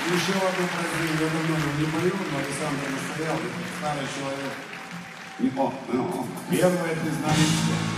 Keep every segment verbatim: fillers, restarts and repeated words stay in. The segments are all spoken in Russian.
Еще одно произведение, я давно не пою, но Александр настоял, старый человек. И, о, о, первое признание.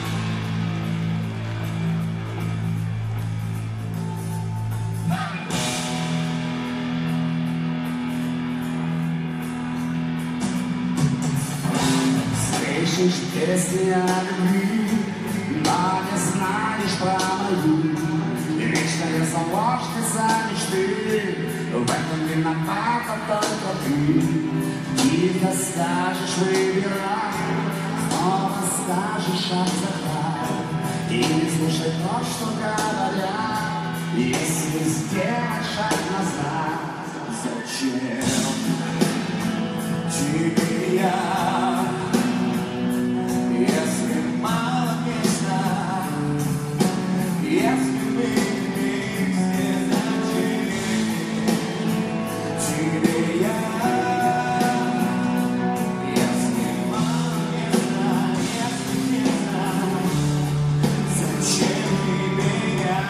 Слышишь песни о любви, но не знаешь про мою. И вечная заложница мечты, в этом виновата только ты. Тихо скажешь, выбирай, снова скажешь, отдыхай. И не слушай то, что говорят, если сделать шаг назад. Зачем тебе я? Если мало места, если мы вместе, зачем тебе я? Если мало места, если места, зачем тебе я?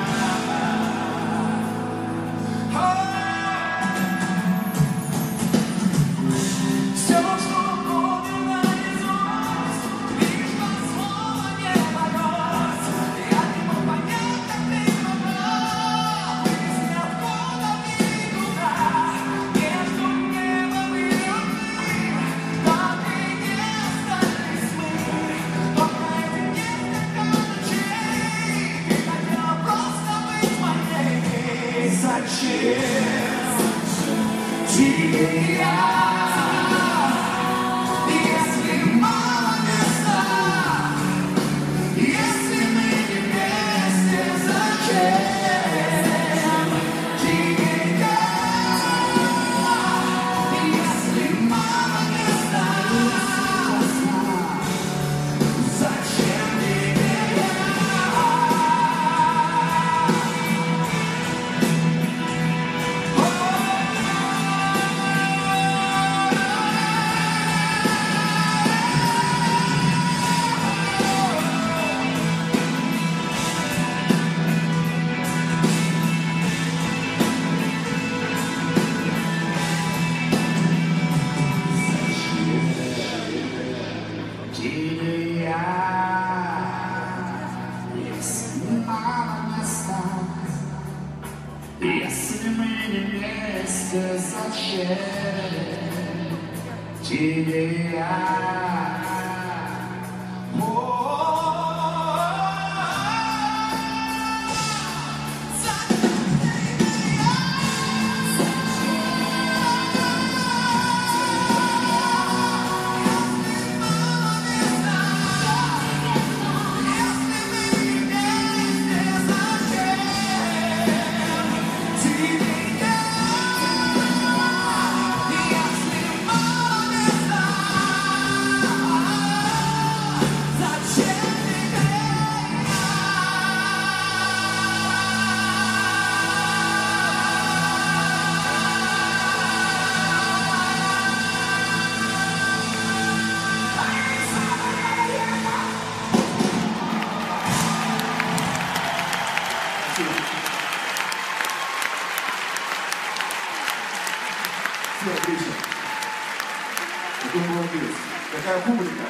Все, что угодно наизусть, лишь бы слово не боюсь. Я не мог понять, как ты могла вывести откуда и куда. Между небом и людьми, так и не остались мы. Только эти несколько ночей ты хотела просто быть моей. Зачем тебе я? Если мы не вместе, зачем тебе я?